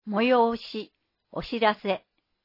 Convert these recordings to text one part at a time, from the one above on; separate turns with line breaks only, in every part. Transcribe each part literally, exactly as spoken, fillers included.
催し、お知らせ。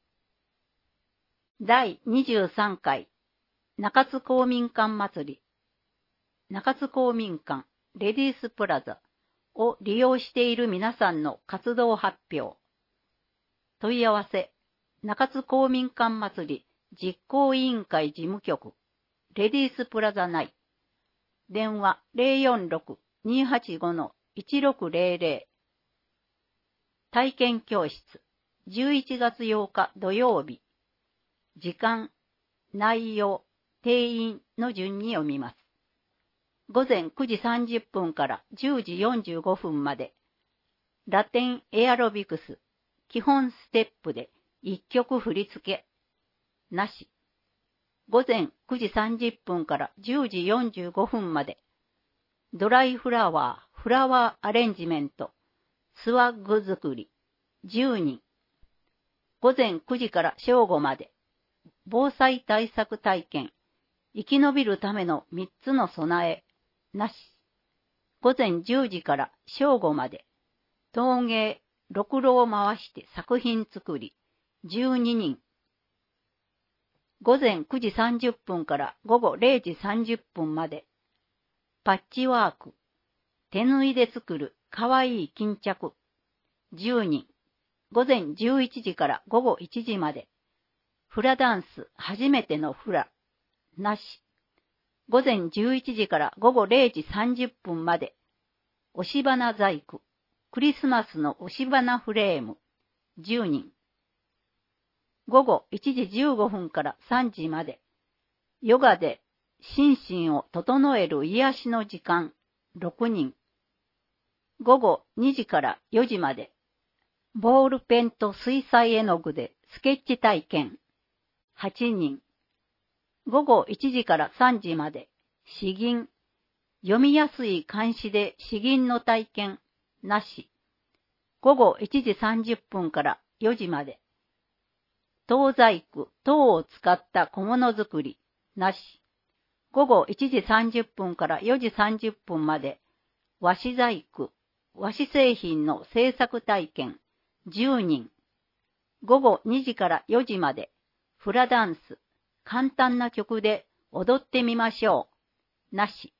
だいにじゅうさんかい中津公民館祭り、中津公民館レディースプラザを利用している皆さんの活動発表。問い合わせ、中津公民館祭り実行委員会事務局、レディースプラザ内。電話 ゼロよんろく にーはちご いちろくゼロゼロ。体験教室、じゅういちがつようか土曜日。時間、内容、定員の順に読みます。ごぜんくじさんじゅっぷんからじゅうじよんじゅうごふんまで。ラテンエアロビクス、基本ステップでいっきょく振り付け。なし。ごぜんくじさんじゅっぷんからじゅうじよんじゅうごふんまで。ドライフラワー、フラワーアレンジメント、スワッグ作り、じゅうにん。ごぜんくじから正午まで。防災対策体験、生き延びるためのみっつの備え、なし。ごぜんじゅうじから正午まで。陶芸、ろくろを回して作品作り、じゅうににん。ごぜんくじさんじゅっぷんからごごれいじさんじゅっぷんまで。パッチワーク、手縫いで作るかわいい巾着、じゅうにん。ごぜんじゅういちじからごごいちじまで。フラダンス、初めてのフラ、なし。ごぜんじゅういちじからごごれいじさんじゅっぷんまで。押し花細工、クリスマスの押し花フレーム、じゅうにん。ごごいちじじゅうごふんからさんじまで。ヨガで心身を整える癒しの時間、ろくにん。ごごにじからよじまで。ボールペンと水彩絵の具でスケッチ体験、はちにん。ごごいちじからさんじまで。詩吟、読みやすい漢詩で詩吟の体験、なし。ごごいちじさんじゅっぷんからよじまで。陶細工、陶を使った小物作り、なし。ごごいちじさんじゅっぷんからよじさんじゅっぷんまで。和紙細工、和紙製品の製作体験、じゅうにん。ごごにじからよじまで。フラダンス、簡単な曲で踊ってみましょう。なし。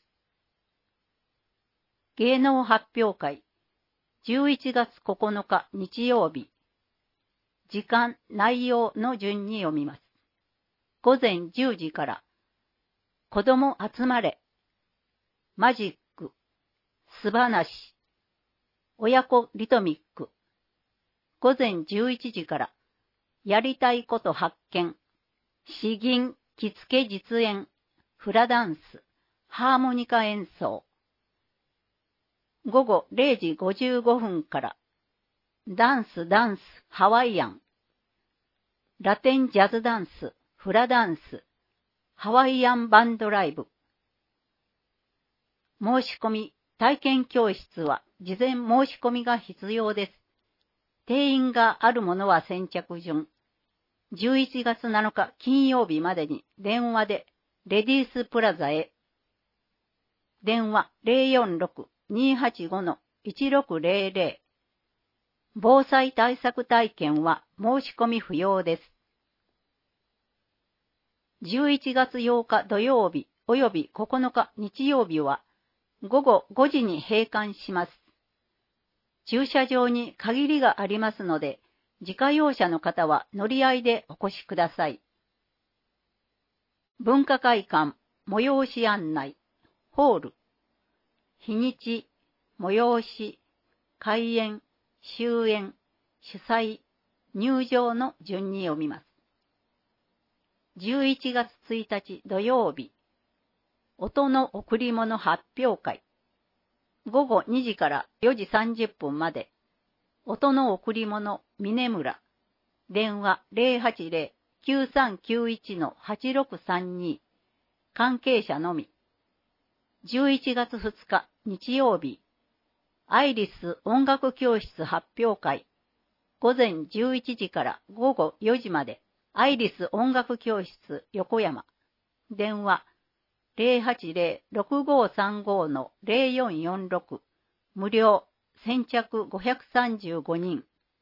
芸能発表会、じゅういちがつここのか日曜日。時間、内容の順に読みます。ごぜんじゅうじから、子供集まれ、マジック、すばなし、親子リトミック。ごぜんじゅういちじから、やりたいこと発見、詩吟、着付け実演、フラダンス、ハーモニカ演奏。ごごれいじごじゅうごふんから、ダンスダンスハワイアン、ラテンジャズダンス、フラダンス、ハワイアンバンドライブ。申し込み、体験教室は事前申し込みが必要です。定員があるものは先着順。じゅういちがつなのか金曜日までに電話でレディースプラザへ。電話 ゼロよんろく にーはちご いちろくゼロゼロ。防災対策体験は申し込み不要です。じゅういちがつようか土曜日およびここのか日曜日はごごごじに閉館します。駐車場に限りがありますので、自家用車の方は乗り合いでお越しください。文化会館、催し案内、ホール、日にち、催し、開演、終演、主催、入場の順に読みます。じゅういちがつついたち土曜日、音の贈り物発表会。ごごにじからよじさんじゅっぷんまで。音の贈り物、峰村。電話 ゼロはちゼロ きゅうさんきゅういち はちろくさんに。関係者のみ。じゅういちがつふつか日曜日。アイリス音楽教室発表会。ごぜんじゅういちじからごごよじまで。アイリス音楽教室横山。電話ゼロはちゼロ ろくごさんご ゼロよんよんろく。無料。先着ごひゃくさんじゅうごにん。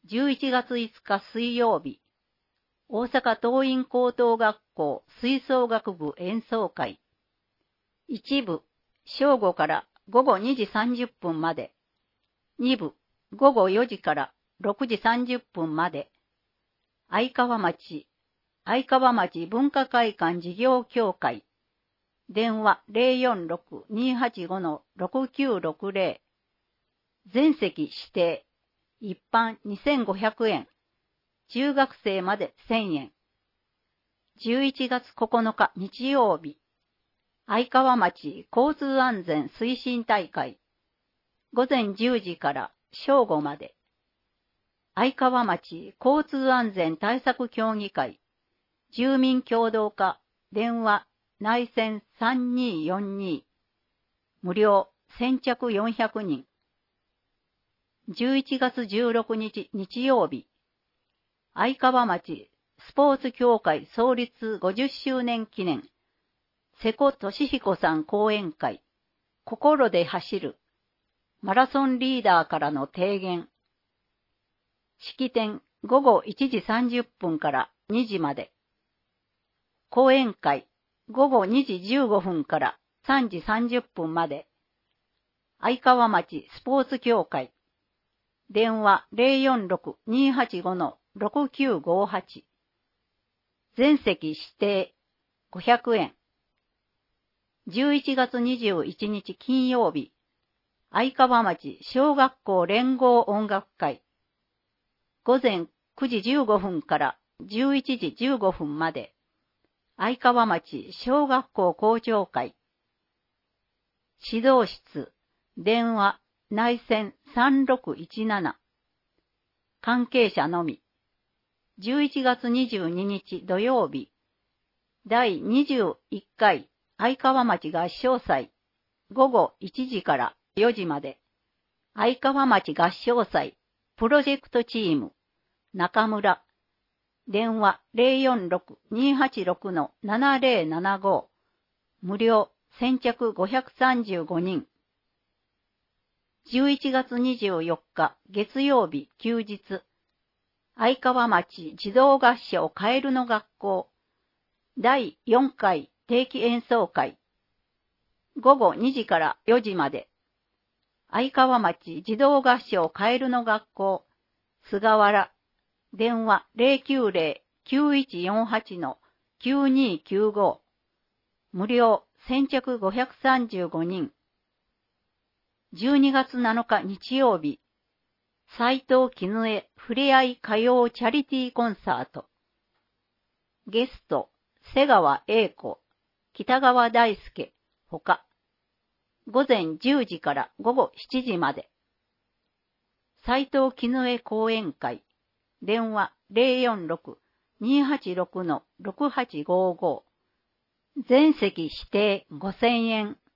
じゅういちがついつか水曜日、大阪桐蔭高等学校吹奏楽部演奏会。一部、正午からごごにじさんじゅっぷんまで。二部、ごごよじからろくじさんじゅっぷんまで。相川町、相川町文化会館事業協会。電話 ゼロよんろく にーはちご ろくきゅうろくゼロ。全席指定。一般にせんごひゃくえん。中学生までせんえん。じゅういちがつここのか日曜日。相川町交通安全推進大会。午前じゅうじから正午まで。相川町交通安全対策協議会。住民協同課。電話内線さんにーよんに。無料先着よんひゃくにん。じゅういちがつじゅうろくにち日曜日。相川町スポーツ協会創立ごじゅっしゅうねん記念。瀬古俊彦さん講演会。心で走る。マラソンリーダーからの提言。式典ごごいちじさんじゅっぷんからにじまで。講演会ごごにじじゅうごふんからさんじさんじゅっぷんまで。相川町スポーツ協会。電話 ゼロよんろく にーはちご ろくきゅうごはち。全席指定ごひゃくえん。じゅういちがつにじゅういちにち金曜日。相川町小学校連合音楽会。午前くじじゅうごふんからじゅういちじじゅうごふんまで。相川町小学校校長会。指導室、電話、内線さんろくいちなな。関係者のみ。じゅういちがつにじゅうににち土曜日。だいにじゅういっかい相川町合唱祭。ごごいちじからよじまで。相川町合唱祭。プロジェクトチーム。中村。電話 ゼロよんろく にーはちろく ななゼロななご。無料先着ごひゃくさんじゅうごにん。じゅういちがつにじゅうよっか月曜日休日。相川町児童合唱カエルの学校。だいよんかい定期演奏会。ごごにじからよじまで。相川町児童合唱カエルの学校。菅原。電話 ゼロきゅうゼロ きゅういちよんはち きゅうにきゅうご。無料先着ごひゃくさんじゅうごにん。じゅうにがつなのか日曜日。斉藤絹江ふれあい歌謡チャリティーコンサート。ゲスト、瀬川栄子、北川大輔、ほか。午前じゅうじからごごしちじまで。斉藤絹江講演会。電話 ゼロよんろく にーはちろく ろくはちごご。全席指定ごせんえん。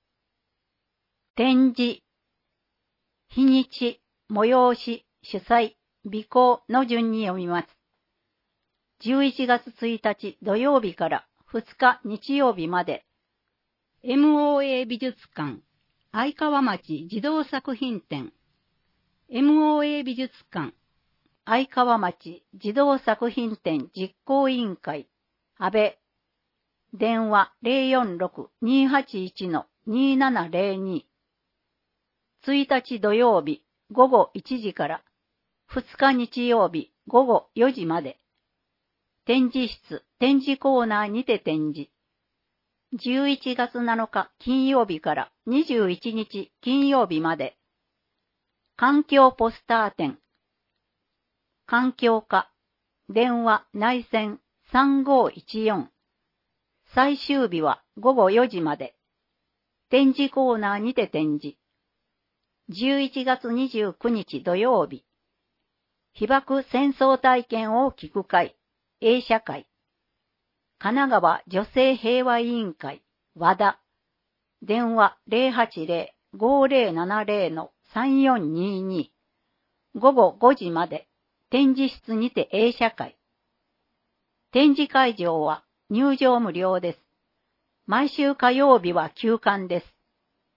展示。日にち、催し、主催、備考の順に読みます。じゅういちがつついたち土曜日からふつか日曜日まで。エムオーエー 美術館、相川町児童作品展。エムオーエー 美術館、相川町児童作品展実行委員会、安倍。電話 ゼロよんろく にーはちいち にーななゼロに。ついたち土曜日ごごいちじからふつか日曜日ごごよじまで。展示室、展示コーナーにて展示。じゅういちがつなのか金曜日からにじゅういちにち金曜日まで。環境ポスター展。環境課。電話内線さんごいちよん。最終日はごごよじまで。展示コーナーにて展示。じゅういちがつにじゅうくにち土曜日。被爆戦争体験を聞く会、映写会。神奈川女性平和委員会、和田。電話 ゼロはちゼロ ごゼロななゼロ さんよんにに。ごごごじまで。展示室にて映写会。展示会場は入場無料です。毎週火曜日は休館です。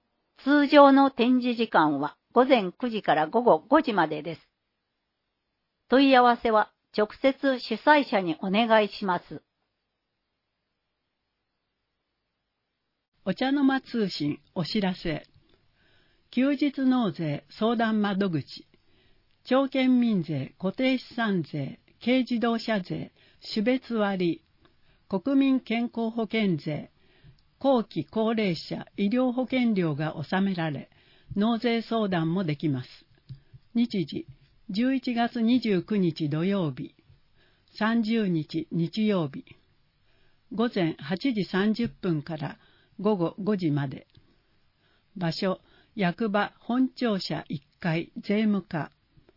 通常の展示時間はごぜんくじからごごごじまでです。 問い合わせは直接主催者にお願いします。
お茶の間通信お知らせ。休日納税相談窓口、町県民税、固定資産税、軽自動車税、種別割、国民健康保険税、後期高齢者医療保険料が納められ、納税相談もできます。日時、じゅういちがつにじゅうくにち土曜日、さんじゅうにち日曜日、ごぜんはちじさんじゅっぷんからごごごじまで。場所、役場本庁舎いっかい税務課。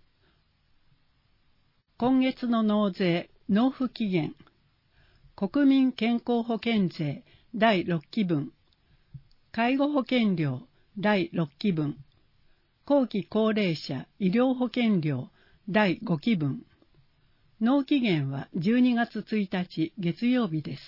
今月の納税、納付期限。国民健康保険税だいろっきぶん。介護保険料だいろっきぶん。後期高齢者医療保険料だいごきぶん。納期限はじゅうにがつついたち月曜日です。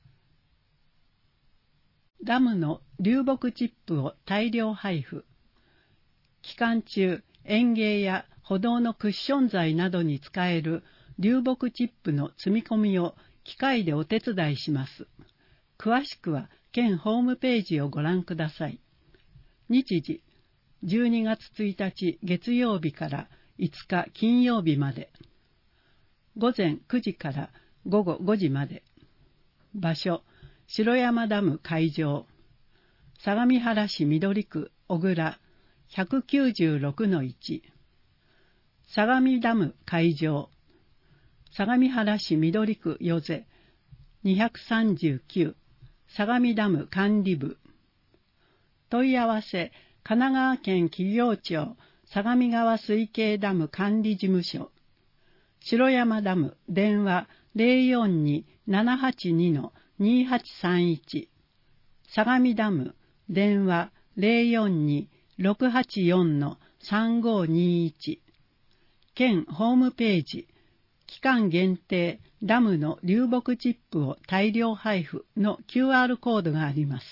ダムの流木チップを大量配布。期間中、園芸や歩道のクッション材などに使える流木チップの積み込みを機械でお手伝いします。詳しくは県ホームページをご覧ください。日時、じゅうにがつついたち月曜日からいつか金曜日まで。ごぜんくじからごごごじまで。場所、城山ダム海上。相模原市緑区小倉 ひゃくきゅうじゅうろくのいち。相模ダム海上。相模原市緑区与瀬にひゃくさんじゅうきゅう。相模ダム管理部。問い合わせ、神奈川県企業庁相模川水系ダム管理事務所。城山ダム電話 ゼロよんに ななはちに にはちさんいち。相模ダム電話 ゼロよんに ろくはちよん さんごにいち。県ホームページ、期間限定ダムの流木チップを大量配布の キューアール コードがあります。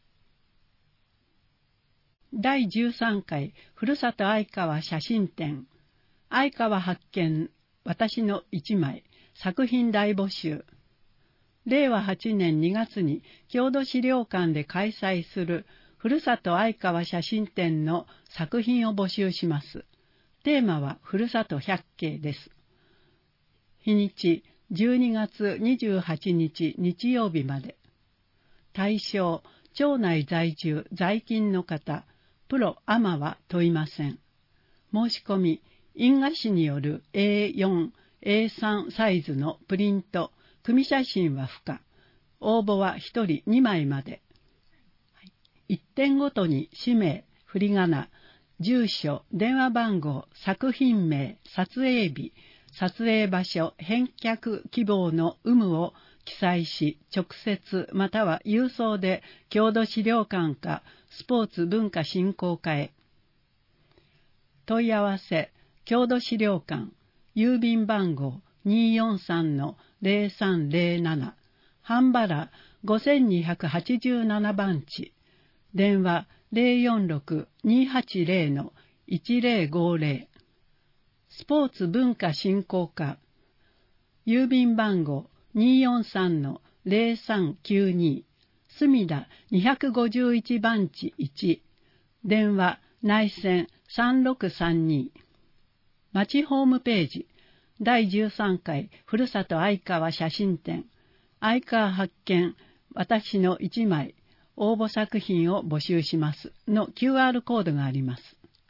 だいじゅうさんかいふるさと愛川写真展、愛川発見私の一枚作品大募集。れいわはちねんにがつに郷土資料館で開催するふるさと愛川写真展の作品を募集します。テーマはふるさと百景です。日にちじゅうにがつにじゅうはちにち日曜日まで。対象、町内在住在勤の方、プロアマは問いません。申し込み、印画紙による エーよん、エーさん サイズのプリント、組写真は不可。応募はひとりにまいまで。いってんごとに氏名、振り仮名、住所、電話番号、作品名、撮影日、撮影場所、返却希望の有無を記載し、直接または郵送で郷土資料館かスポーツ文化振興課へ。問い合わせ、郷土資料館、郵便番号 にーよんさんのゼロさんゼロなな、半原ごにはちはちななばんち、電話 ゼロよんろく にーはちゼロ いちゼロごゼロ、スポーツ文化振興課、郵便番号 にーよんさんのゼロさんきゅうに、墨田にひゃくごじゅういちばんちいち、電話内線さんろくさんに。町ホームページ、だいじゅうさんかいふるさと愛川写真展、愛川発見私の一枚応募作品を募集しますの キューアール コードがあります。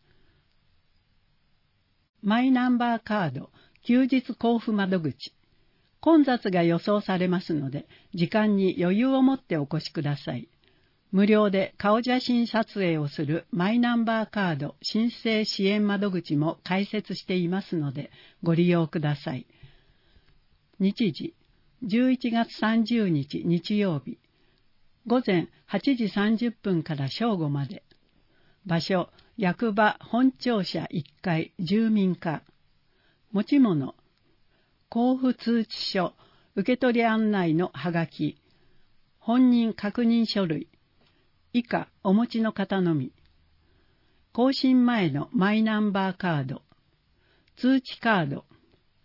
マイナンバーカード休日交付窓口。混雑が予想されますので、時間に余裕を持ってお越しください。無料で顔写真撮影をするマイナンバーカード申請支援窓口も開設していますので、ご利用ください。日時、じゅういちがつさんじゅうにち日曜日、ごぜんはちじさんじゅっぷんから正午まで。場所、役場本庁舎いっかい住民課。持ち物、交付通知書、受取案内のはがき、本人確認書類、以下お持ちの方のみ。更新前のマイナンバーカード、通知カード、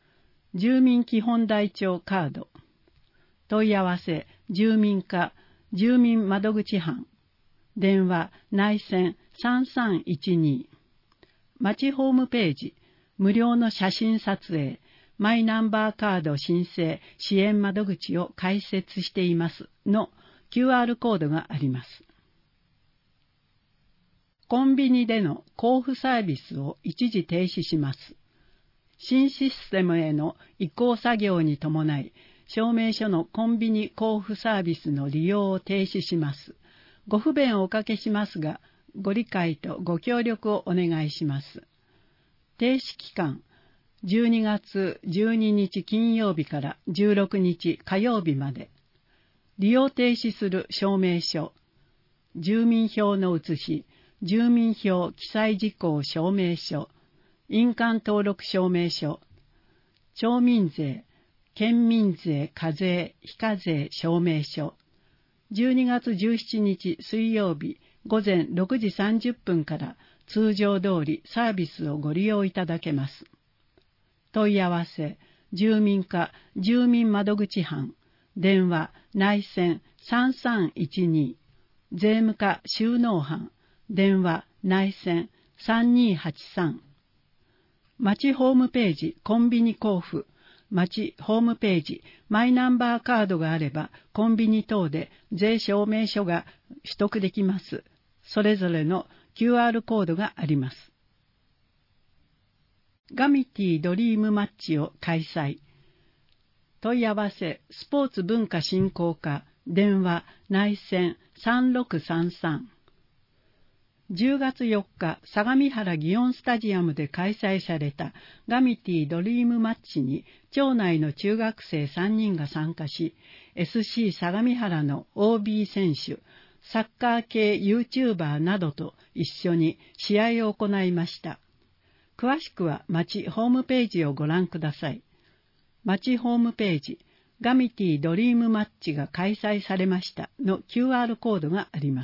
住民基本台帳カード。問い合わせ、住民課、住民窓口班。電話、内線さんさんいちに。町ホームページ、無料の写真撮影、マイナンバーカード申請支援窓口を開設していますの キューアール コードがあります。コンビニでの交付サービスを一時停止します。新システムへの移行作業に伴い、証明書のコンビニ交付サービスの利用を停止します。ご不便をおかけしますが、ご理解とご協力をお願いします。停止期間、じゅうにがつじゅうににち金曜日からじゅうろくにち火曜日まで。利用停止する証明書、住民票の写し、住民票記載事項証明書、印鑑登録証明書、町民税、県民税、課税、非課税証明書、じゅうにがつじゅうしちにち水曜日午前ろくじさんじゅっぷんから通常通りサービスをご利用いただけます。問い合わせ、住民課、住民窓口班、電話、内線さんさんいちに、税務課収納班、電話、内線さんにはちさん。町ホームページ、コンビニ交付、町ホームページ、マイナンバーカードがあれば、コンビニ等で税証明書が取得できます。それぞれの キューアール コードがあります。ガミティドリームマッチを開催。問い合わせ、スポーツ文化振興課、電話、内線さんろくさんさん。じゅうがつよっか、相模原祇園スタジアムで開催されたガミティドリームマッチに、町内の中学生さんにんが参加し、エスシー 相模原の オービー 選手、サッカー系 YouTuber などと一緒に試合を行いました。詳しくは町ホームページをご覧ください。町ホームページ、ガミティドリームマッチが開催されましたの キューアール コードがあります。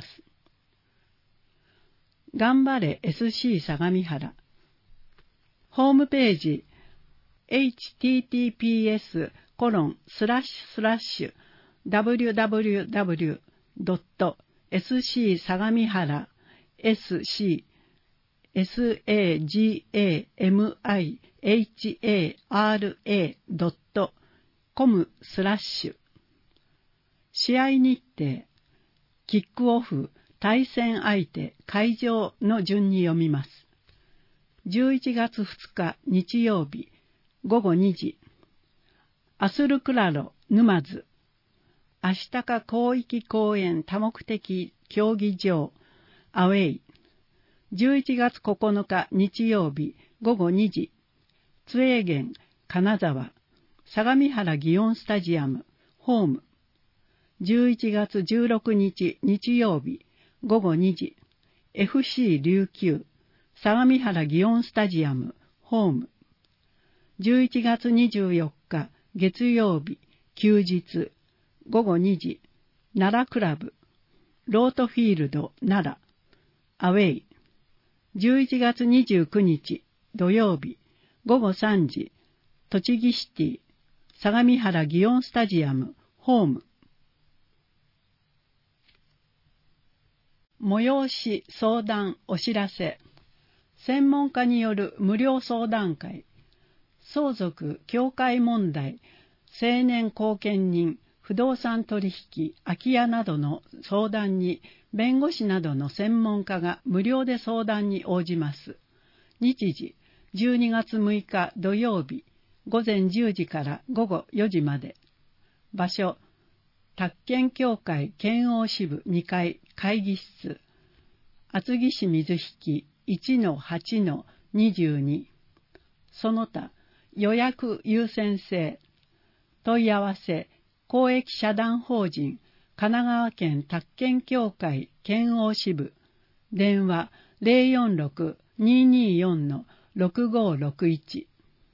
頑張れ エスシー 相模原。ホームページ、エイチティーティーピーエスコロンスラッシュスラッシュダブリューダブリューダブリュードットエスシー 相模原 エスシー エスエージーエーエムアイエイチエーアールエードットコムスラッシュ。試合日程、キックオフ、対戦相手、会場の順に読みます。じゅういちがつふつか日曜日、ごごにじ。アスルクラロ、沼津。アシタカ広域公園多目的競技場、アウェイ。じゅういちがつここのか日曜日、ごごにじ。津永源、金沢。相模原祇園スタジアム、ホーム。じゅういちがつじゅうろくにち日曜日、ごごにじ。エフシー 琉球、相模原祇園スタジアム、ホーム。じゅういちがつにじゅうよっか月曜日、休日、ごごにじ。奈良クラブ、ロートフィールド奈良、アウェイ。じゅういちがつにじゅうくにち土曜日、ごごさんじ。栃木シティ、相模原祇園スタジアム、ホーム。催し、相談、お知らせ。専門家による無料相談会。相続、境界問題、青年後見人、不動産取引、空き家などの相談に、弁護士などの専門家が無料で相談に応じます。日時、じゅうにがつむいか土曜日、ごぜんじゅうじからごごよじまで。場所、宅建協会県央支部にかい会議室、厚木市水引 いちのはちのにじゅうに。その他、予約優先制。問い合わせ、公益社団法人神奈川県宅建協会県央支部。電話 ゼロよんろく にーにーよん ろくごろくいち。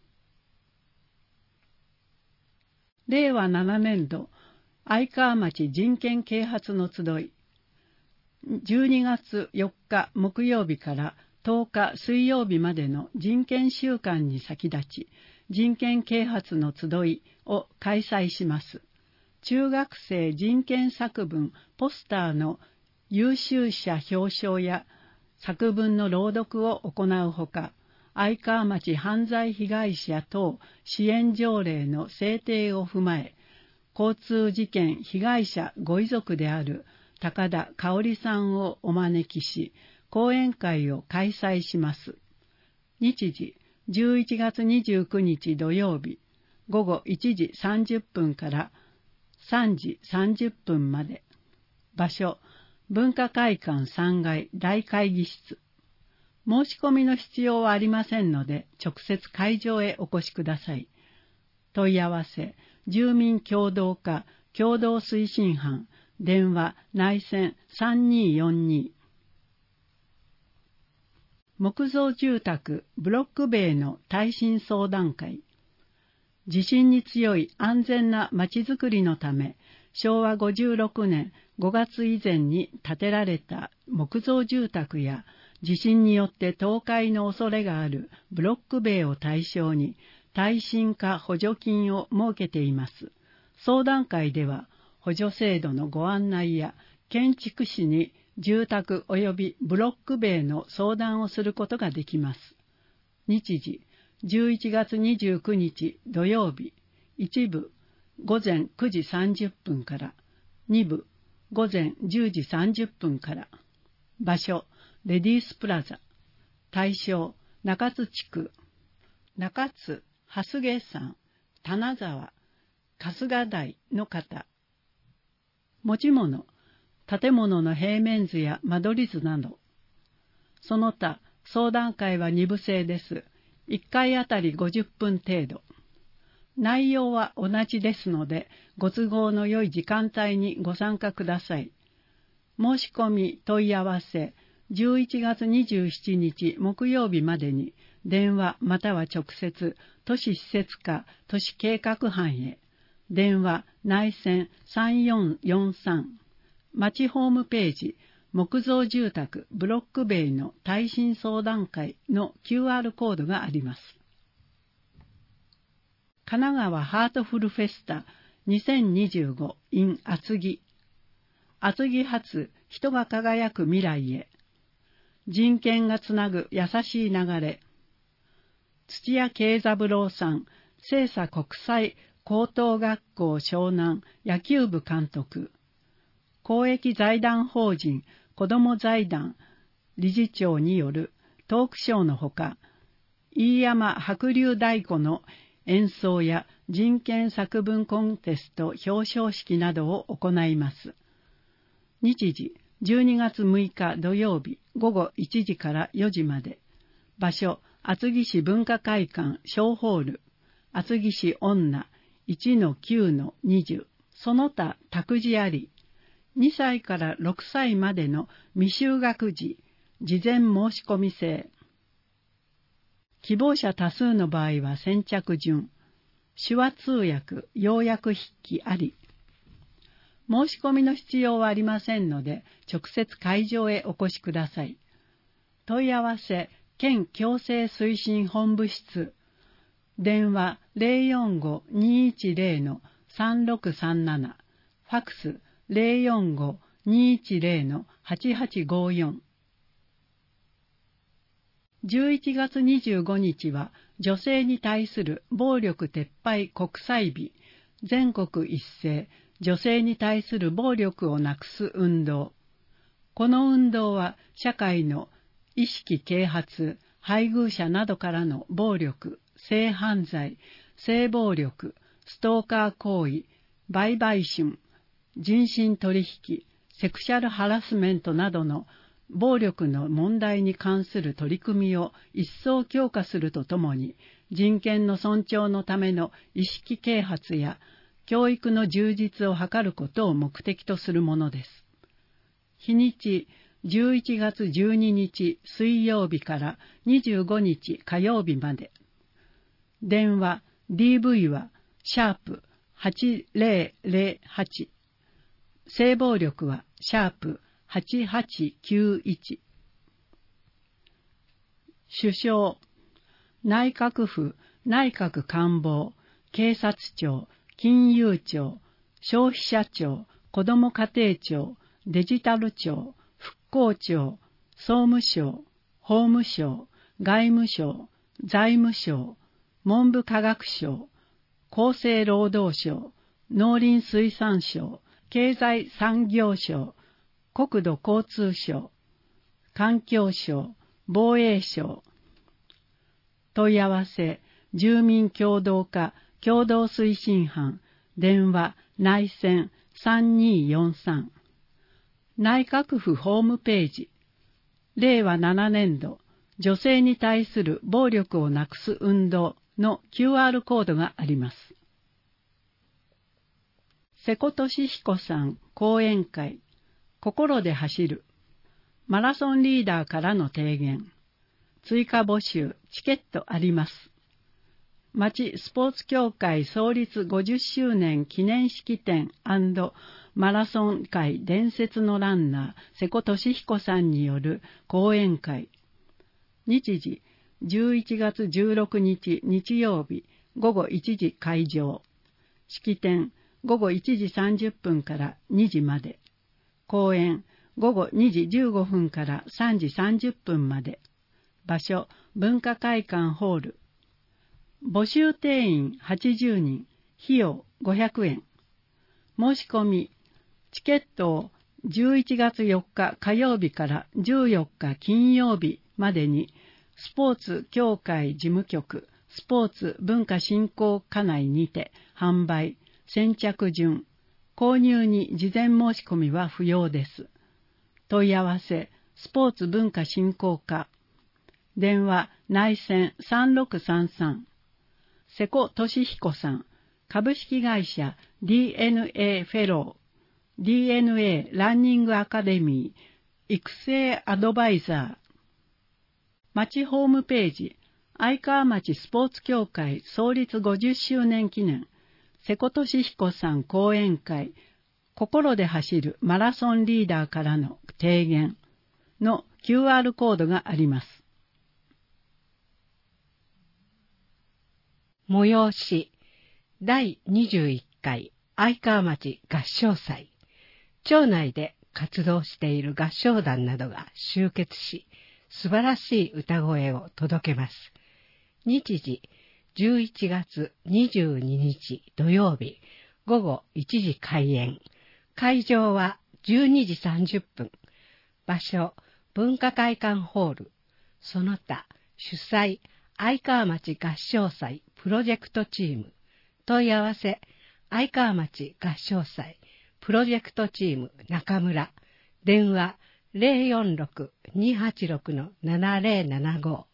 れいわななねんど愛川町人権啓発の集い。じゅうにがつよっか木曜日からとおか水曜日までの人権週間に先立ち、人権啓発の集いを開催します。中学生人権作文ポスターの優秀者表彰や作文の朗読を行うほか、愛川町犯罪被害者等支援条例の制定を踏まえ、交通事件被害者ご遺族である高田香織さんをお招きし、講演会を開催します。日時、じゅういちがつにじゅうくにち土曜日、ごごいちじさんじゅっぷんからさんじさんじゅっぷんまで。場所、文化会館さんがい大会議室。申し込みの必要はありませんので、直接会場へお越しください。問い合わせ、住民協働課共同推進班、電話内線さんにーよんに。木造住宅ブロック塀の耐震相談会。地震に強い安全なまちづくりのため、しょうわごじゅうろくねんごがつ以前に建てられた木造住宅や地震によって倒壊の恐れがあるブロック塀を対象に耐震化補助金を設けています。相談会では補助制度のご案内や建築士に住宅及びブロック塀の相談をすることができます。日時、じゅういちがつにじゅうくにち土曜日、一部ごぜんくじさんじゅっぷんから、二部ごぜんじゅうじさんじゅっぷんから。場所、レディースプラザ。対象、中津地区。中津、蓮毛山、棚沢、春日台の方。持ち物、建物の平面図や間取り図など。その他、相談会はにぶ制です。いっかいあたりごじゅっぷん程度。内容は同じですので、ご都合の良い時間帯にご参加ください。申し込み問い合わせ、じゅういちがつにじゅうしちにち木曜日までに、電話または直接、都市施設課都市計画班へ。電話内線さんよんよんさん。町ホームページ、木造住宅ブロック塀の耐震相談会の キューアール コードがあります。神奈川ハートフルフェスタにせんにじゅうご in 厚木。厚木発人が輝く未来へ。人権がつなぐ優しい流れ。土屋慶三郎さん、清佐国際高等学校湘南野球部監督。公益財団法人子ども財団理事長によるトークショーのほか、飯山白龍太鼓の演奏や人権作文コンテスト表彰式などを行います。日時、じゅうにがつむいか土曜日ごごいちじからよじまで。場所、厚木市文化会館小ホール、厚木市女 いちのきゅうのにじゅう。その他託児あり。にさいからろくさいまでの未就学児、事前申し込み制。希望者多数の場合は先着順。手話通訳、要約筆記あり。申し込みの必要はありませんので、直接会場へお越しください。問い合わせ、県矯正推進本部室。電話 ゼロよんご にーいちゼロ のさんろくさんなな。ファクス ゼロよんご にーいちゼロ のはちはちごよん。じゅういちがつにじゅうごにちは女性に対する暴力撤廃国際日、全国一斉女性に対する暴力をなくす運動。この運動は社会の意識啓発、配偶者などからの暴力、性犯罪、性暴力、ストーカー行為、売買春、人身取引、セクシャルハラスメントなどの暴力の問題に関する取り組みを一層強化するとともに、人権の尊重のための意識啓発や教育の充実を図ることを目的とするものです。日にち、じゅういちがつじゅうににち水曜日からにじゅうごにち火曜日まで。電話 ディーブイ はシャープはちゼロゼロはち。性暴力はシャープはちはちきゅういち。 首相、内閣府、内閣官房、警察庁、金融庁、消費者庁、子ども家庭庁、デジタル庁、復興庁、総務省、法務省、外務省、財務省、文部科学省、厚生労働省、農林水産省、経済産業省、国土交通省、環境省、防衛省。問い合わせ、住民協働課共同推進班、電話、内線さんにーよんさん。内閣府ホームページ、れいわななねんど、女性に対する暴力をなくす運動の キューアール コードがあります。瀬古利彦さん講演会、心で走る、マラソンリーダーからの提言、追加募集、チケットあります。町スポーツ協会創立ごじゅっしゅうねん記念式典&マラソン会伝説のランナー、瀬古利彦さんによる講演会。日時、じゅういちがつじゅうろくにち日曜日、ごごいちじ会場。式典、ごごいちじさんじゅっぷんからにじまで。講演、ごごにじじゅうごふんからさんじさんじゅっぷんまで。場所、文化会館ホール。募集定員はちじゅうにん、費用ごひゃくえん。申し込み、チケットをじゅういちがつよっか火曜日からじゅうよっか金曜日までに、スポーツ協会事務局、スポーツ文化振興課内にて販売、先着順、購入に事前申し込みは不要です。問い合わせ、スポーツ文化振興課。電話、内線さんろくさんさん。瀬古利彦さん、株式会社 ディーエヌエー フェロー、ディーエヌエー ランニングアカデミー、育成アドバイザー。町ホームページ、愛川町スポーツ協会創立ごじゅっしゅうねん記念、瀬古利彦さん講演会、心で走るマラソンリーダーからの提言の キューアール コードがあります。
催しだいにじゅういっかい愛川町合唱祭。町内で活動している合唱団などが集結し、素晴らしい歌声を届けます。日時じゅういちがつにじゅうににち土曜日ごごいちじ開演。会場はじゅうにじさんじゅっぷん。場所、文化会館ホール。その他、主催、愛川町合唱祭プロジェクトチーム。問い合わせ、愛川町合唱祭プロジェクトチーム中村。電話、ゼロよんろく にはちろく ななゼロななご。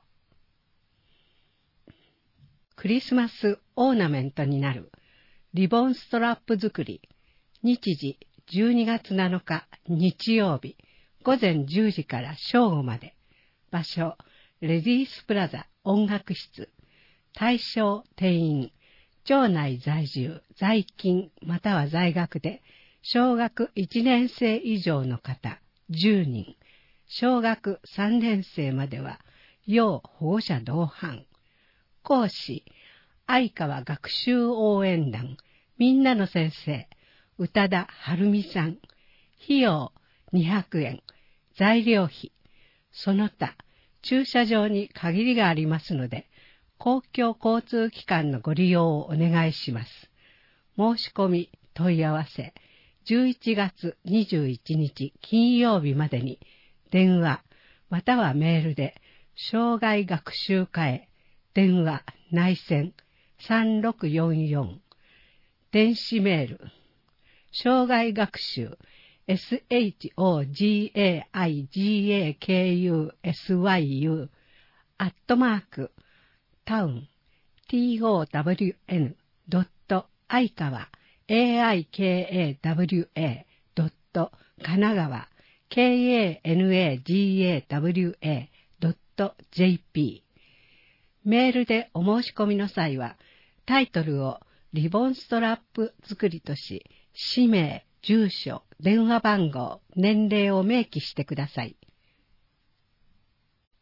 クリスマスオーナメントになるリボンストラップ作り。日時じゅうにがつなのか日曜日ごぜんじゅうじから正午まで。場所、レディースプラザ音楽室。対象定員、町内在住、在勤または在学で小学いちねんせい以上の方じゅうにん、小学さんねんせいまでは要保護者同伴。講師、愛川学習応援団みんなの先生、宇多田晴美さん。費用にひゃくえん、材料費。その他、駐車場に限りがありますので、公共交通機関のご利用をお願いします。申し込み、問い合わせ、じゅういちがつにじゅういちにち金曜日までに、電話、またはメールで、障害学習課へ、電話、内線さんろくよんよん。電子メール、障害学習、エスエイチオージーエーアイジーエーケーユーエスワイユー、アットマーク、タウン、トウン、ドット、愛川、エーアイケーエーダブリューエー、ドット、神奈川、ケーエーエヌエージーエーダブリューエー、ドット、ジェーピー。メールでお申し込みの際は、タイトルをリボンストラップ作りとし、氏名、住所、電話番号、年齢を明記してください。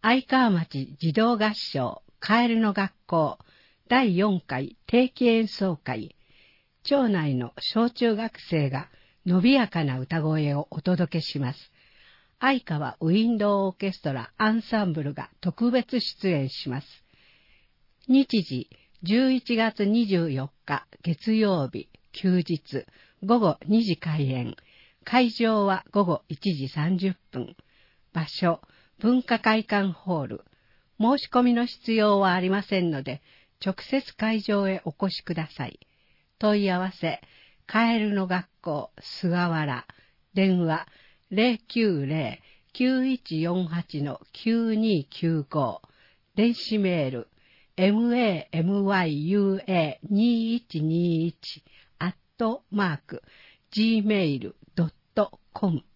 愛川町児童合唱カエルの学校だいよんかい定期演奏会。町内の小中学生が伸びやかな歌声をお届けします。愛川ウィンドウオーケストラアンサンブルが特別出演します。日時じゅういちがつにじゅうよっか月曜日休日ごごにじ開演。会場はごごいちじさんじゅっぷん。場所文化会館ホール。申し込みの必要はありませんので、直接会場へお越しください。問い合わせ、カエルの学校菅原。電話ゼロきゅうゼロ きゅういちよんはち きゅうにきゅうご。電子メール エムエーエムワイユーエーにいちにいち アットマーク ジーメールドットコム。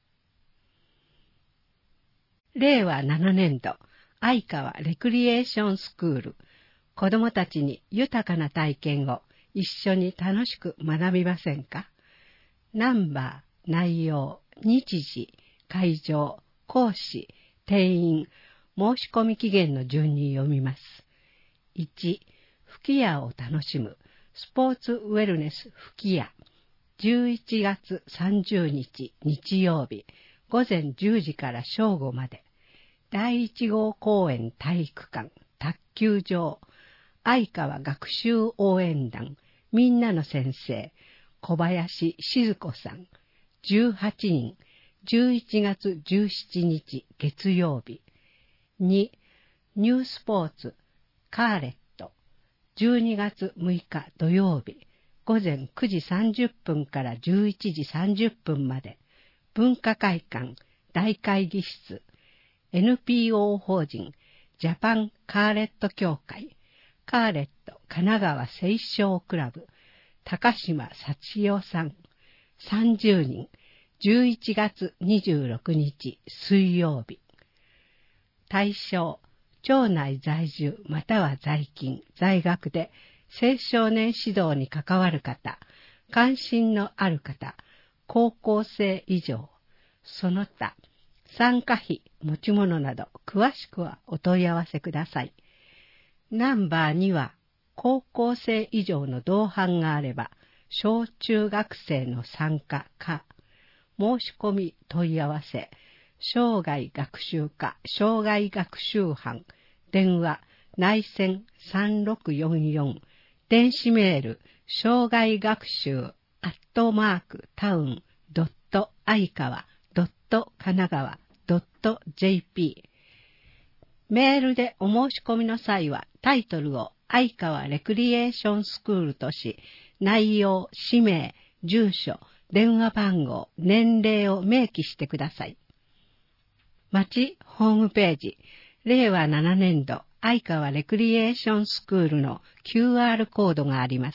れいわななねんど愛川レクリエーションスクール。子どもたちに豊かな体験を一緒に楽しく学びませんか？ナンバー、内容、日時、会場、講師、定員、申し込み期限の順に読みます。いち、吹き矢を楽しむスポーツウェルネス吹き矢。じゅういちがつさんじゅうにち日曜日ごぜんじゅうじから正午まで。だいいちごう公園体育館卓球場。愛川学習応援団みんなの先生小林静子さんじゅうはちにんじゅういちがつじゅうしちにち月曜日。に、ニュースポーツカーレットじゅうにがつむいか土曜日ごぜんくじさんじゅっぷんからじゅういちじさんじゅっぷんまで。文化会館大会議室。 エヌピーオー 法人ジャパンカーレット協会カーレット神奈川青少クラブ高島幸代さんさんじゅうにんじゅういちがつにじゅうろくにち水曜日。対象町内在住または在勤在学で青少年指導に関わる方、関心のある方、高校生以上、その他参加費持ち物など詳しくはお問い合わせください。ナンバーには高校生以上の同伴があれば小中学生の参加か申し込み問い合わせ生涯学習課生涯学習班電話内線さんろくよんよん電子メール生涯学習アットマークタウンドット愛川ドット神奈川ドット ジェーピー。 メールでお申し込みの際はタイトルを愛川レクリエーションスクールとし、内容、氏名、住所、電話番号、年齢を明記してください。町ホームページ、れいわななねんど愛川レクリエーションスクールの キューアール コードがあります。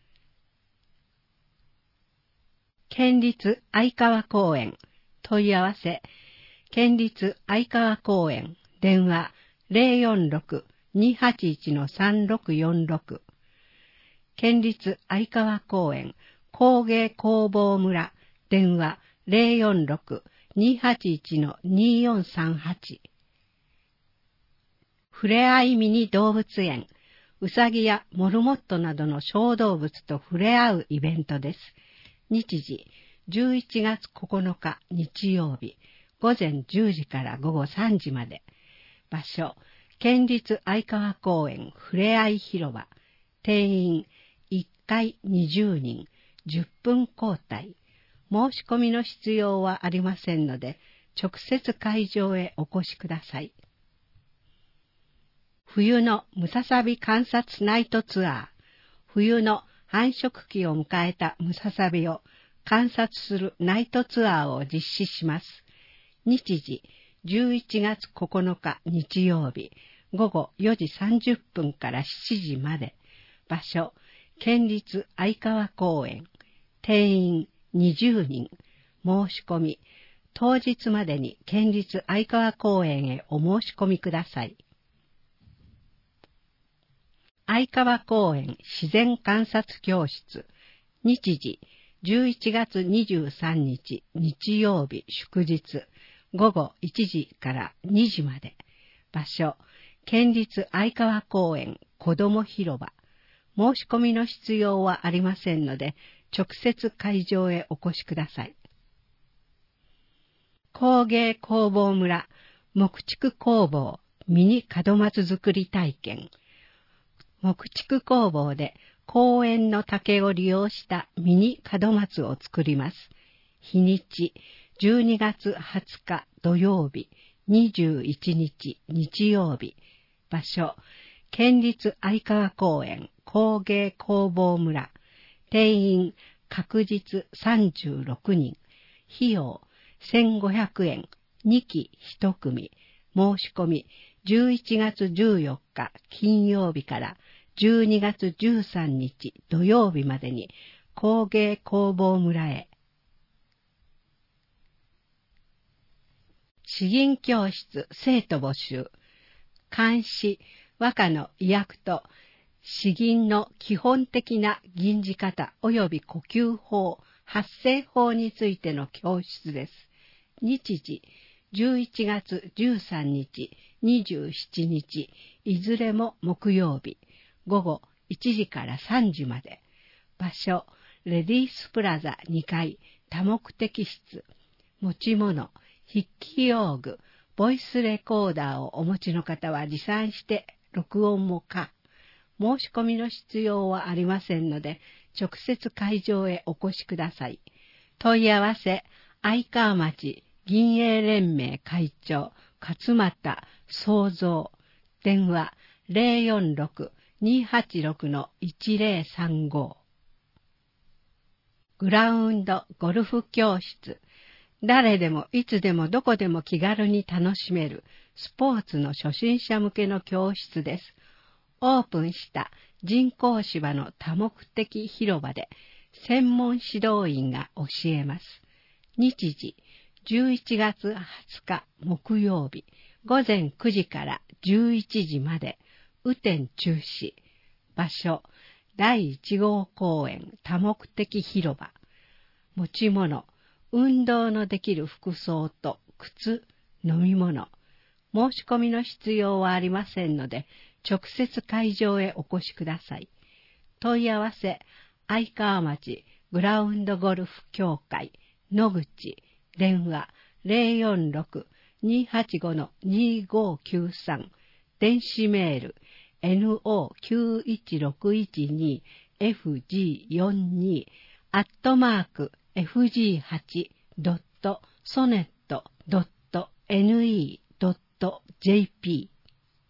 県立愛川公園問い合わせ県立愛川公園電話ゼロよんろく にはちいち さんろくよんろく県立愛川公園工芸工房村電話ゼロよんろく にはちいち によんさんはちふれあいミニ動物園うさぎやモルモットなどの小動物と触れ合うイベントです。日時じゅういちがつここのか日曜日ごぜんじゅうじからごごさんじまで。場所県立愛川公園ふれあい広場。定員いっかいにじゅうにんじゅっぷん交代。申し込みの必要はありませんので直接会場へお越しください。冬のムササビ観察ナイトツアー。冬の繁殖期を迎えたムササビを観察するナイトツアーを実施します。日時じゅういちがつここのか日曜日ごごよじさんじゅっぷんからしちじまで。場所県立愛川公園。定員にじゅうにん。申し込み当日までに県立愛川公園へお申し込みください。愛川公園自然観察教室。日時じゅういちがつにじゅうさんにち日曜日祝日ごごいちじからにじまで。 場所、県立愛川公園子ども広場。申し込みの必要はありませんので、直接会場へお越しください。工芸工房村、木竹工房ミニ門松作り体験。木竹工房で公園の竹を利用したミニ門松を作ります。日にち、じゅうにがつはつか土曜日、にじゅういちにち日曜日。場所、県立愛川公園工芸工房村。定員、確実さんじゅうろくにん。費用、せんごひゃくえん。にきいち組。申し込み、じゅういちがつじゅうよっか金曜日からじゅうにがつじゅうさんにち土曜日までに工芸工房村へ。詩吟教室生徒募集。漢詩、和歌の意訳と詩吟の基本的な吟じ方及び呼吸法、発声法についての教室です。日時、じゅういちがつじゅうさんにち、にじゅうしちにち、いずれも木曜日、午後いちじからさんじまで。場所、レディースプラザにかい、多目的室。持ち物、筆記用具、ボイスレコーダーをお持ちの方は持参して録音も可。申し込みの必要はありませんので、直接会場へお越しください。問い合わせ、愛川町銀営連盟会長、勝又創造。電話、ゼロよんろく にはちろく いちゼロさんご。グラウンドゴルフ教室。誰でもいつでもどこでも気軽に楽しめるスポーツの初心者向けの教室です。オープンした人工芝の多目的広場で専門指導員が教えます。日時、じゅういちがつはつか木曜日、ごぜんくじからじゅういちじまで、雨天中止。場所、だいいちごう公園多目的広場。持ち物、運動のできる服装と靴、飲み物。申し込みの必要はありませんので、直接会場へお越しください。問い合わせ、愛川町グラウンドゴルフ協会野口。電話 ゼロよんろく にはちご にごきゅうさん。電子メール エヌオーきゅういちろくいちに エフジーよんに アットマーク エフジーはち ドット ソネット ドット エヌイー ドット ジェーピー。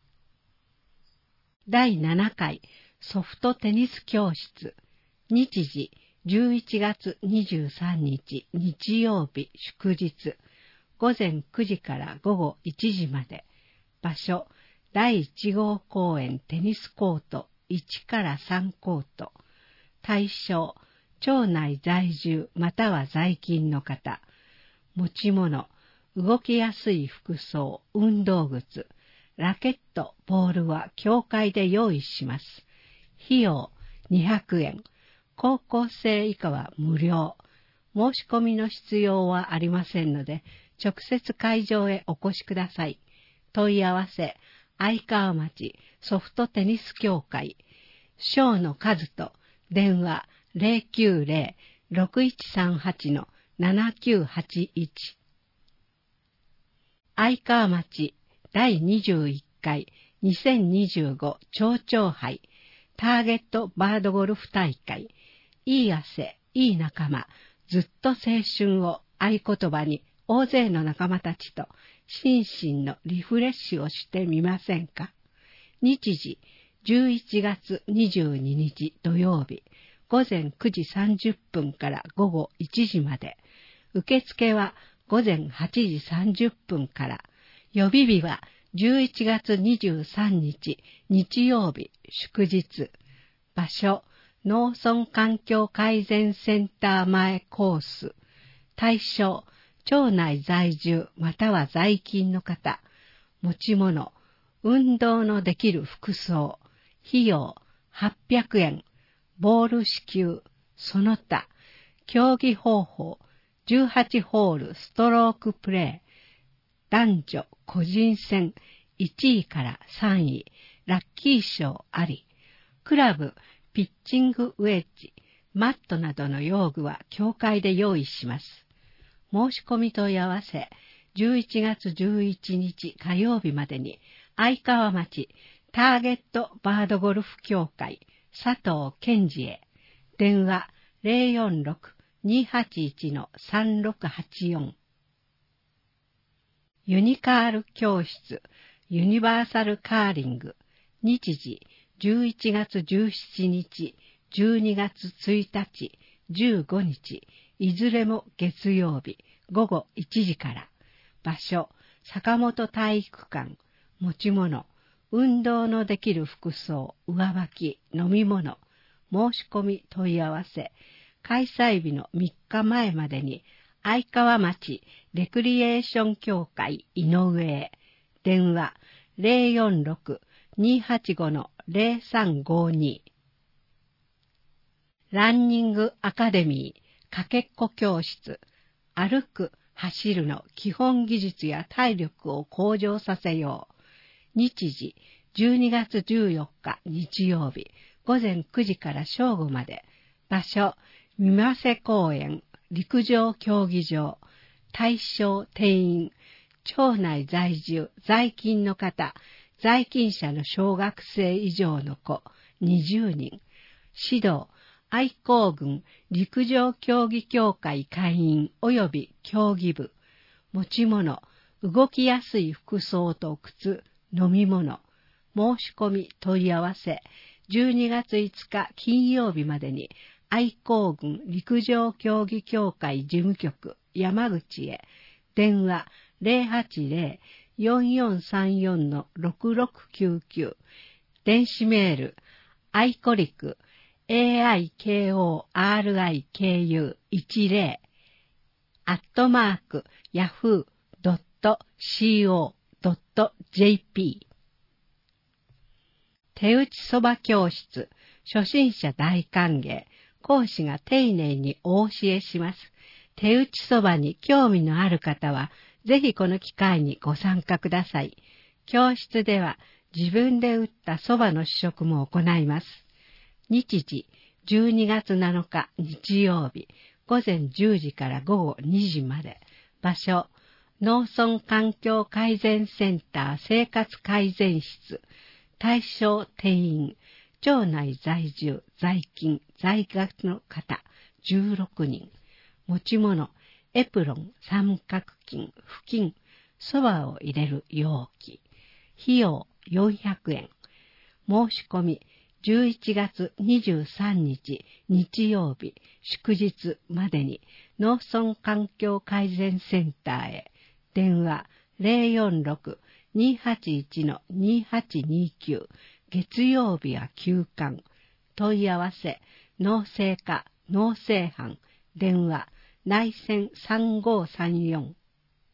だいななかいソフトテニス教室。日時、じゅういちがつにじゅうさんにち日曜日祝日。ごぜんくじからごごいちじまで。場所、だいいちごう公園テニスコートいちからさんコート。対象、町内在住または在勤の方。持ち物、動きやすい服装、運動靴。ラケット、ボールは教会で用意します。費用にひゃくえん。高校生以下は無料。申し込みの必要はありませんので、直接会場へお越しください。問い合わせ、愛川町ソフトテニス協会。章の数と電話 ゼロきゅうゼロ ろくいちさんはち ななきゅうはちいち。愛川町だいにじゅういっかいにせんにじゅうご町長杯ターゲットバードゴルフ大会。いい汗、いい仲間、ずっと青春を合言葉に大勢の仲間たちと心身のリフレッシュをしてみませんか。日時、じゅういちがつにじゅうににち土曜日、ごぜんくじさんじゅっぷんからごごいちじまで。受付はごぜんはちじさんじゅっぷんから。予備日はじゅういちがつにじゅうさんにち日曜日祝日。場所、農村環境改善センター前コース。対象、町内在住または在勤の方。持ち物、運動のできる服装。費用はっぴゃくえん。ボール支給、その他。競技方法、じゅうはちホールストロークプレー。男女個人戦、 いちいからさんい、ラッキー賞あり。クラブ、ピッチングウェッジ、マットなどの用具は教会で用意します。申し込み問い合わせ、じゅういちがつじゅういちにち火曜日までに、相川町ターゲットバードゴルフ協会佐藤健二へ。電話 ゼロよんろく にーはちいち さんろくはちよん。ユニカール教室、ユニバーサルカーリング、日時じゅういちがつじゅうしちにち、じゅうにがつついたち、じゅうごにち、いずれも月曜日、ごごいちじから。場所、坂本体育館。持ち物、運動のできる服装、上履き、飲み物。申し込み問い合わせ。開催日のみっかまえまでに、相川町レクリエーション協会井上へ。電話 ゼロよんろく にーはちご ゼロさんごに。ランニングアカデミーかけっこ教室。歩く、走るの基本技術や体力を向上させよう。日時じゅうにがつじゅうよっか日曜日、ごぜんくじから正午まで。場所、三ヶ瀬公園陸上競技場。対象定員、町内在住在勤の方、在勤者の小学生以上の子にじゅうにん。指導、愛好郡陸上競技協会会員及び競技部。持ち物、動きやすい服装と靴、飲み物。申し込み問い合わせ。じゅうにがついつか金曜日までに愛好郡陸上競技協会事務局山口へ。電話 ゼロはちゼロ よんよんさんよん ろくろくきゅうきゅう。電子メール、アイコリク、エーアイケーオーアールアイケーユーじゅう、アットマーク、ヤフードットシーオードットジェーピー。手打ちそば教室、初心者大歓迎。講師が丁寧にお教えします。手打ちそばに興味のある方は、ぜひこの機会にご参加ください。教室では自分で打ったそばの試食も行います。日時、じゅうにがつなのか日曜日、ごぜんじゅうじからごごにじまで。場所、農村環境改善センター生活改善室。対象定員、町内在住、在勤、在学の方、じゅうろくにん。持ち物、エプロン、三角巾、布巾、そばを入れる容器。費用よんひゃくえん。申し込み、じゅういちがつにじゅうさんにち日曜日、祝日までに農村環境改善センターへ。電話 ゼロよんろく にーはちいち にーはちにーきゅう。月曜日は休館。問い合わせ、農政課、農政班。電話、内線さんごさんよん。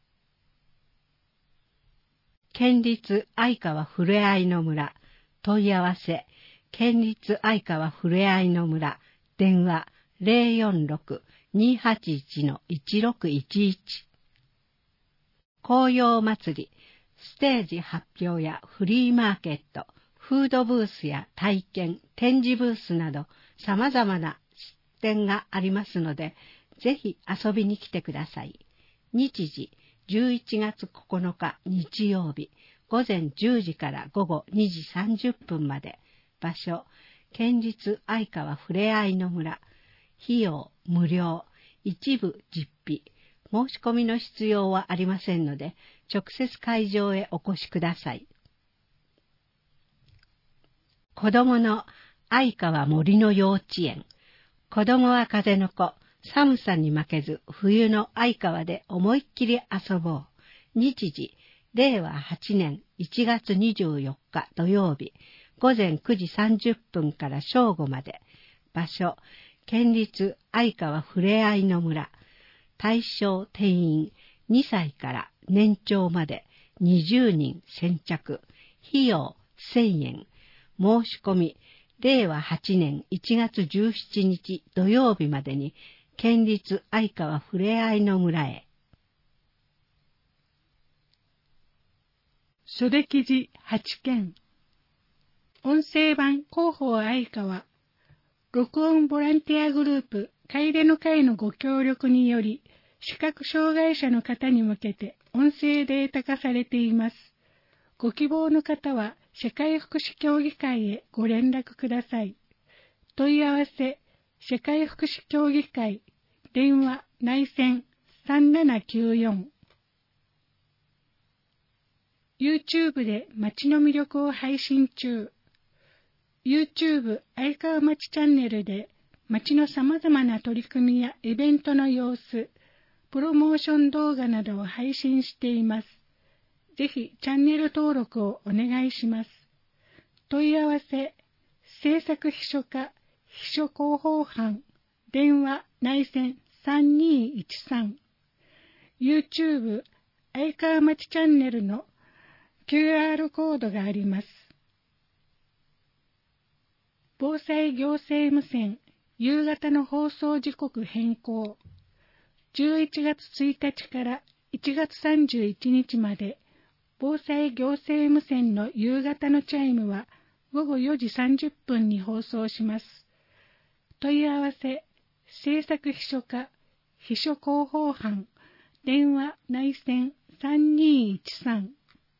県立相川ふれあいの村。問い合わせ、県立相川ふれあいの村。電話、ゼロよんろく にーはちいち いちろくいちいち。紅葉祭り、ステージ発表やフリーマーケット、フードブースや体験、展示ブースなど様々な出展がありますので、ぜひ遊びに来てください。日時、じゅういちがつここのか日曜日、ごぜんじゅうじからごごにじさんじゅっぷんまで。場所、県立相川ふれあいの村。費用無料、一部実費。申し込みの必要はありませんので、直接会場へお越しください。子供の相川森の幼稚園。子供は風の子、寒さに負けず冬の相川で思いっきり遊ぼう。日時、れいわはちねんいちがつにじゅうよっか土曜日、ごぜんくじさんじゅっぷんから正午まで。場所、県立相川ふれあいの村。対象定員、にさいから年長までにじゅうにん先着。費用せんえん。申し込み、れいわはちねんいちがつじゅうしちにち土曜日までに、県立相川ふれあいの村へ。
袖記事はちけん。音声版広報愛川。録音ボランティアグループ、楓の会のご協力により、視覚障害者の方に向けて音声データ化されています。ご希望の方は、社会福祉協議会へご連絡ください。問い合わせ、社会福祉協議会、電話内線さんななきゅうよん。YouTube で街の魅力を配信中。YouTube 愛川町チャンネルで街のさまざまな取り組みやイベントの様子、プロモーション動画などを配信しています。ぜひチャンネル登録をお願いします。問い合わせ、制作秘書課、秘書広報班、電話内線さんにいちさん。YouTube 愛川町チャンネルの キューアール コードがあります。防災行政無線夕方の放送時刻変更。じゅういちがつついたちからいちがつさんじゅういちにちまで、防災行政無線の夕方のチャイムはごごよじさんじゅっぷんに放送します。問い合わせ、制作秘書課、秘書広報班、電話内線さんにいちさん。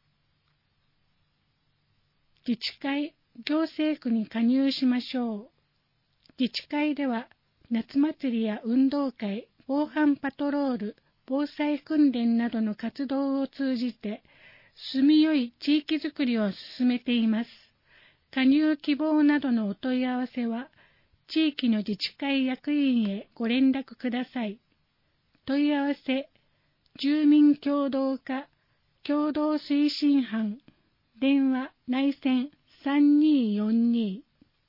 自治会、行政区に加入しましょう。自治会では、夏祭りや運動会、防犯パトロール、防災訓練などの活動を通じて、住みよい地域づくりを進めています。加入希望などのお問い合わせは、地域の自治会役員へご連絡ください。問い合わせ、住民協同課、共同推進班、電話内線さんによんに。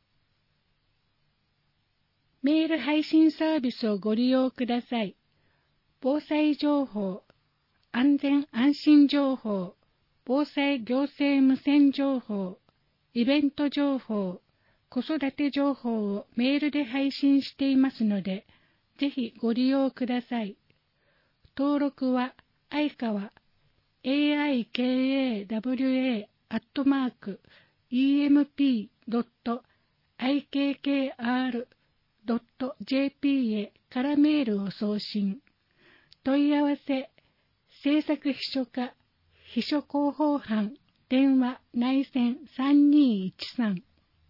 メール配信サービスをご利用ください。防災情報、安全安心情報、防災行政無線情報、イベント情報、子育て情報をメールで配信していますので、ぜひご利用ください。登録は、愛川、エーアイケーエーダブリューエー アットマーク、イーエムピードットアイケーケーアールドットジェーピー へからメールを送信。問い合わせ、制作秘書課、秘書広報班、電話内線さんにいちさん。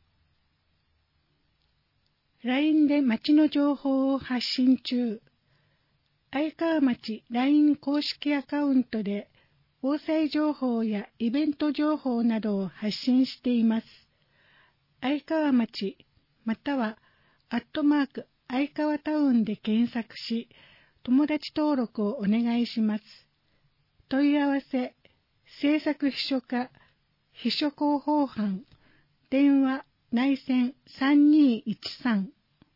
ライン で町の情報を発信中。愛川町 ライン 公式アカウントで防災情報やイベント情報などを発信しています。愛川町またはアットマーク愛川タウンで検索し、友達登録をお願いします。問い合わせ、制作秘書課、秘書広報班、電話内線さんにいちさん。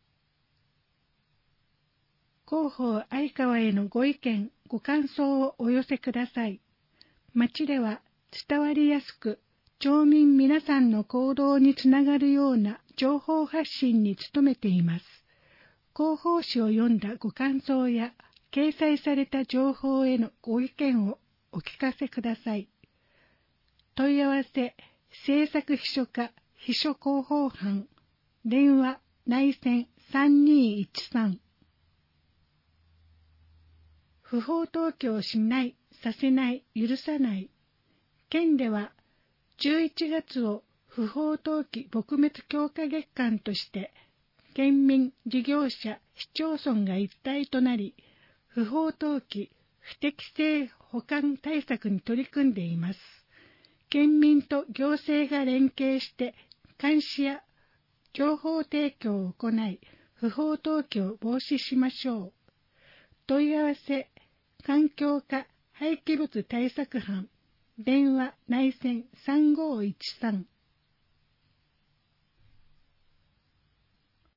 広報愛川へのご意見、ご感想をお寄せください。町では伝わりやすく、町民皆さんの行動につながるような情報発信に努めています。広報誌を読んだご感想や、掲載された情報へのご意見をお聞かせください。問い合わせ、制作秘書課、秘書広報班、電話内線さんにいちさん。不法投棄をしない、させない、許さない。県では、じゅういちがつを不法投棄撲滅強化月間として、県民、事業者、市町村が一体となり、不法投棄、不適正保管対策に取り組んでいます。県民と行政が連携して、監視や情報提供を行い、不法投棄を防止しましょう。問い合わせ、環境課廃棄物対策班、電話内線さんごいちさん。